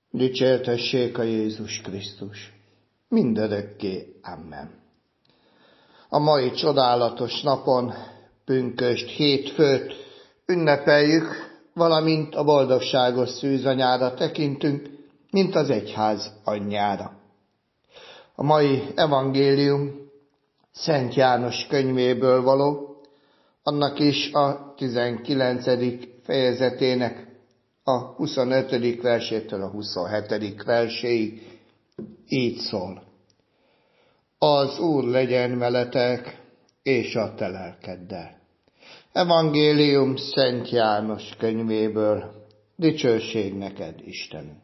Dicsértessék a Jézus Krisztus. Mindörökké. Amen. A mai csodálatos napon, pünkösd hétfőt ünnepeljük, valamint a boldogságos szűzanyára tekintünk, mint az egyház anyjára. A mai evangélium Szent János könyvéből való, annak is a 19. fejezetének a 25. versétől a 27. verséig így szól. Az Úr legyen veletek, és a te lelkeddel. Evangélium Szent János könyvéből. Dicsőség neked, Istenünk!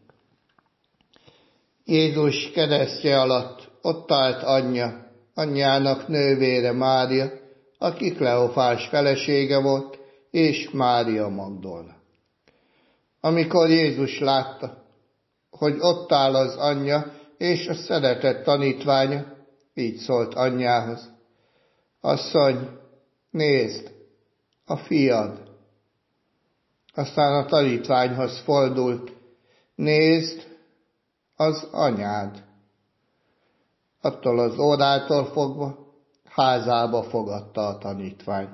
Jézus keresztje alatt ott állt anyjának nővére Mária, aki Kleofás felesége volt, és Mária Magdolna. Amikor Jézus látta, hogy ott áll az anyja és a szeretett tanítványa, így szólt anyjához: Asszony, nézd, a fiad. Aztán a tanítványhoz fordult: Nézd, az anyád. Attól az órától fogva házába fogadta a tanítvány.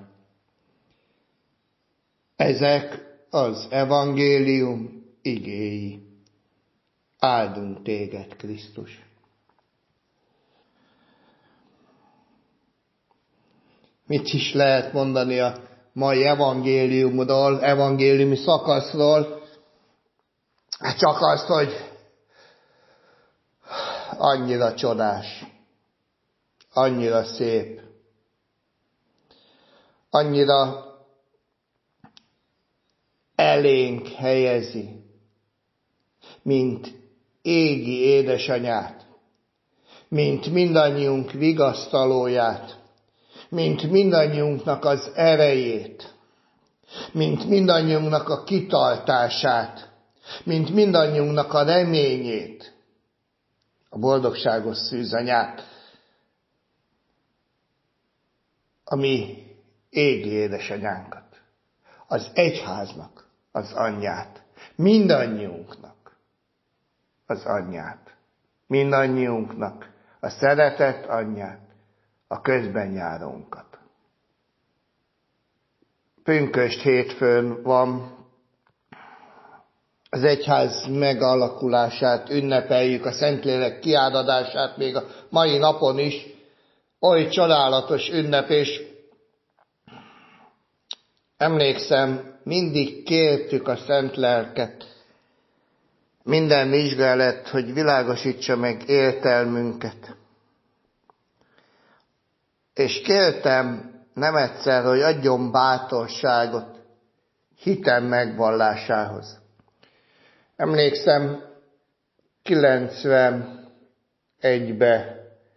Ezek az evangélium igéi. Áldunk téged, Krisztus! Mit is lehet mondani a mai evangéliumról, evangéliumi szakaszról? Csak azt, hogy annyira csodás, annyira szép, annyira elénk helyezi, mint égi édesanyát, mint mindannyiunk vigasztalóját, mint mindannyiunknak az erejét, mint mindannyiunknak a kitartását, mint mindannyiunknak a reményét, a boldogságos szűzanyát, a mi égi édesanyánkat, az egyháznak az anyját, mindannyiunknak az anyját, mindannyiunknak a szeretett anyját, a közbenjárónkat. Pünkösd hétfőn van, az egyház megalakulását ünnepeljük, a Szentlélek kiáradását még a mai napon is. Oly csodálatos ünnep, és emlékszem, mindig kértük a Szent Lelket, minden vizsgálat, hogy világosítsa meg értelmünket. És kértem nem egyszer, hogy adjon bátorságot hitem megvallásához. Emlékszem, 91-ben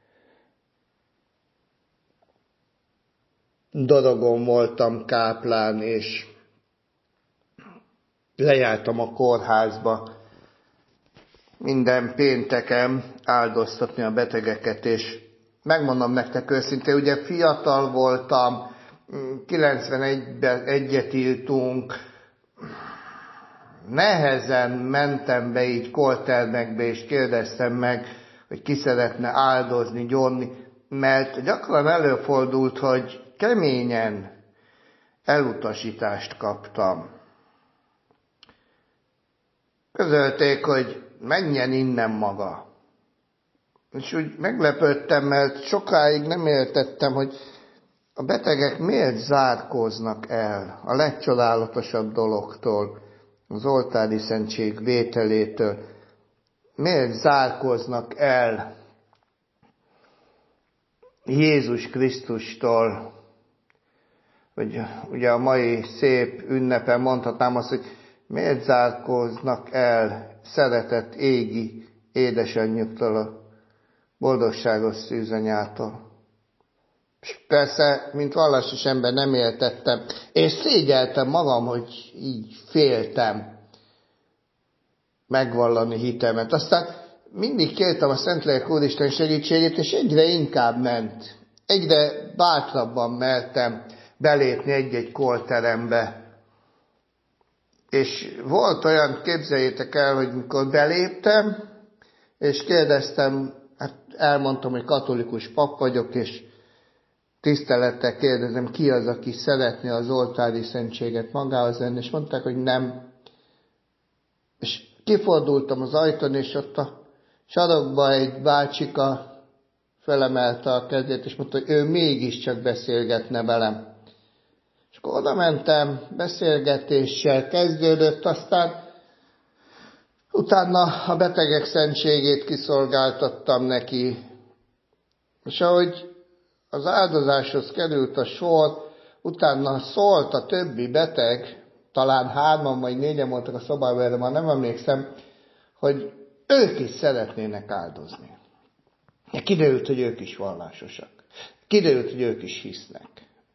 Dorogon voltam káplán, és lejártam a kórházba minden pénteken áldoztatni a betegeket, és megmondom nektek őszintén, ugye fiatal voltam, 91-ben egyet írtunk, nehezen mentem be így koltermekbe, és kérdeztem meg, hogy ki szeretne áldozni, gyónni, mert gyakran előfordult, hogy keményen elutasítást kaptam. Közölték, hogy menjen innen maga. És úgy meglepődtem, mert sokáig nem értettem, hogy a betegek miért zárkóznak el a legcsodálatosabb dologtól, az oltári szentség vételétől. Miért zárkóznak el Jézus Krisztustól? Hogy ugye a mai szép ünnepen mondhatnám azt, hogy miért zárkóznak el szeretett égi édesanyjuktól, a boldogságos szűzanyától. És persze, mint vallásos ember nem értettem, és szégyeltem magam, hogy így féltem megvallani hitemet. Aztán mindig kértem a Szentlélek Úristen segítségét, és egyre inkább ment. Egyre bátrabban mertem belépni egy-egy kolterembe. És volt olyan, képzeljétek el, hogy mikor beléptem, és kérdeztem, hát elmondtam, hogy katolikus pap vagyok, és tisztelettel kérdezem, ki az, aki szeretné az oltári szentséget magához venni, és mondták, hogy nem. És kifordultam az ajtón, és ott a sarokba egy bácsika felemelte a kezét, és mondta, hogy ő mégiscsak beszélgetne velem. És akkor oda mentem, beszélgetéssel kezdődött, aztán utána a betegek szentségét kiszolgáltattam neki. És ahogy az áldozáshoz került a sor, utána szólt a többi beteg, talán 3 vagy 4 voltak a szobában, erre már nem emlékszem, hogy ők is szeretnének áldozni. Kiderült, hogy ők is vallásosak. Kiderült, hogy ők is hisznek.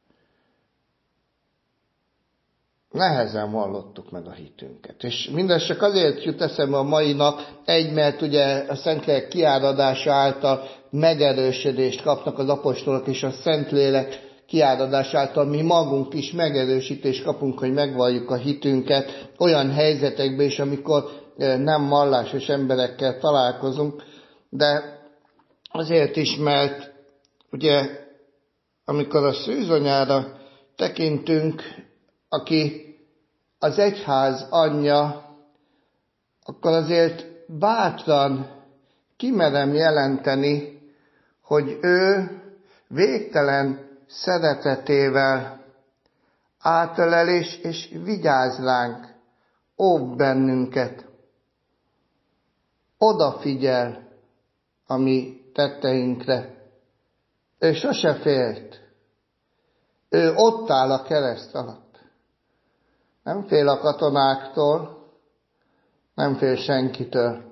Nehezen vallottuk meg a hitünket. És mindez csak azért jut eszembe a mai nap, mert ugye a Szentlélek kiáradása által megerősödést kapnak az apostolok, és a Szentlélek kiáradása által mi magunk is megerősítést kapunk, hogy megvalljuk a hitünket olyan helyzetekben is, amikor nem vallásos emberekkel találkozunk, de azért is, mert ugye amikor a szűzanyára tekintünk, aki az egyház anyja, akkor azért bátran kimerem jelenteni, hogy ő végtelen szeretetével átölel és vigyáz ránk, óv bennünket, odafigyel a mi tetteinkre. Ő sose félt. Ő ott áll a kereszt alatt. Nem fél a katonáktól, nem fél senkitől.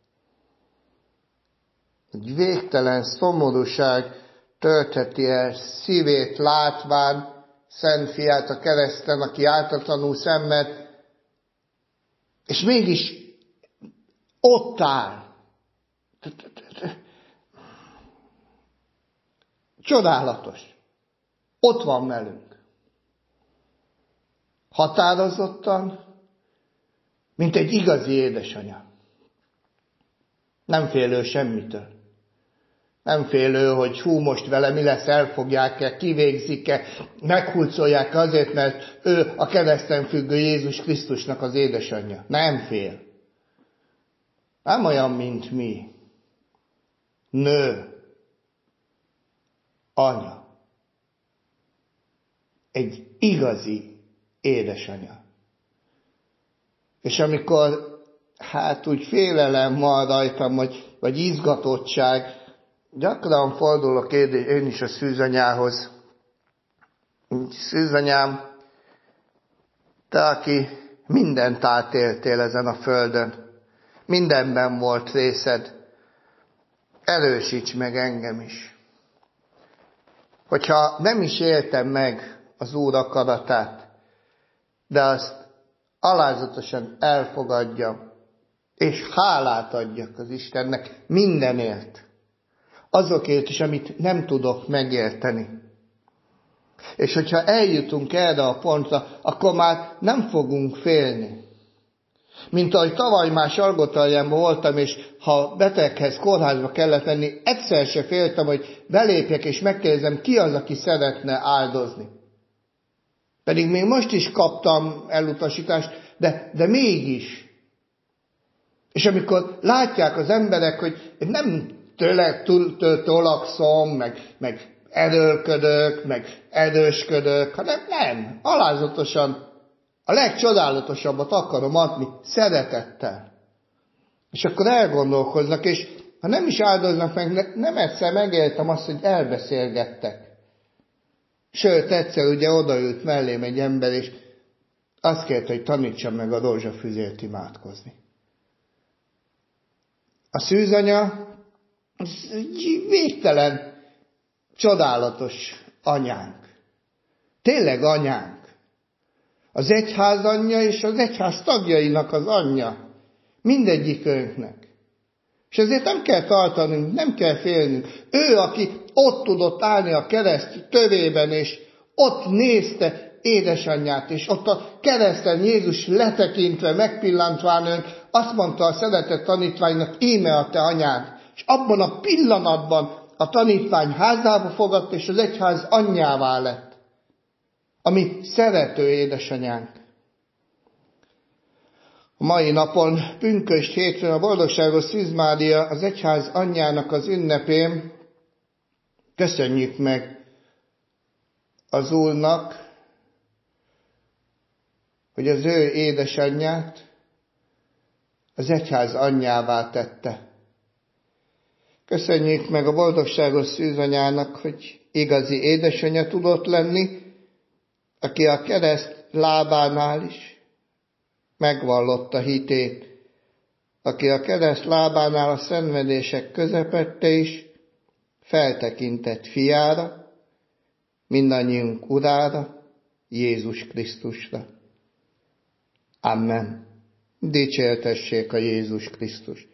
Egy végtelen szomorúság töltheti el szívét látván Szent Fiát a kereszten, aki ártatlanul szenved, és mégis ott áll. Csodálatos. Ott van velünk. Határozottan, mint egy igazi édesanya. Nem félő semmitől. Nem félő, hogy most vele mi lesz, elfogják-e, kivégzik-e, meghurcolják azért, mert ő a kereszten függő Jézus Krisztusnak az édesanyja. Nem fél. Nem olyan, mint mi. Nő. Anya. Egy igazi édesanya. És amikor úgy félelem van rajtam, vagy izgatottság, gyakran fordulok én is a szűzanyához. Szűzanyám, te, aki mindent átéltél ezen a földön, mindenben volt részed, erősíts meg engem is. Hogyha nem is éltem meg az Úr akaratát, de azt alázatosan elfogadjam, és hálát adjak az Istennek mindenért. Azokért is, amit nem tudok megérteni. És hogyha eljutunk erre a pontra, akkor már nem fogunk félni. Mint ahogy tavaly már Salgótarjánban voltam, és ha beteghez kórházba kellett menni, egyszer se féltem, hogy belépjek és megkérdezem, ki az, aki szeretne áldozni. Pedig még most is kaptam elutasítást, de mégis. És amikor látják az emberek, hogy nem tolakszom, meg erőlködök, meg erősködök, hanem nem, alázatosan a legcsodálatosabbat akarom adni, szeretettel. És akkor elgondolkoznak, és ha nem is áldoznak meg, nem egyszer megéltem azt, hogy elbeszélgettek. Sőt, egyszer ugye odaült mellém egy ember, és azt kérte, hogy tanítsam meg a rózsafüzért imádkozni. A szűzanya egy végtelen, csodálatos anyánk. Tényleg anyánk. Az egyház anyja és az egyház tagjainak az anyja. Mindegyikünknek. És ezért nem kell tartanunk, nem kell félnünk. Ő, aki ott tudott állni a kereszt tövében, és ott nézte édesanyját, és ott a kereszten Jézus letekintve, megpillantván ön, azt mondta a szeretett tanítványnak, íme a te anyád. És abban a pillanatban a tanítvány házába fogadt, és az egyház anyjává lett. Ami szerető édesanyánk. A mai napon, pünkösd hétfőn, a Boldogságos Szűz Mária, az egyház anyjának az ünnepén köszönjük meg az Úrnak, hogy az ő édesanyját az egyház anyjává tette. Köszönjük meg a Boldogságos Szűzanyának, hogy igazi édesanyja tudott lenni, aki a kereszt lábánál is megvallotta hitét, aki a kereszt lábánál a szenvedések közepette is feltekintett fiára, mindannyiunk Urára, Jézus Krisztusra. Amen. Dicsértessék a Jézus Krisztus.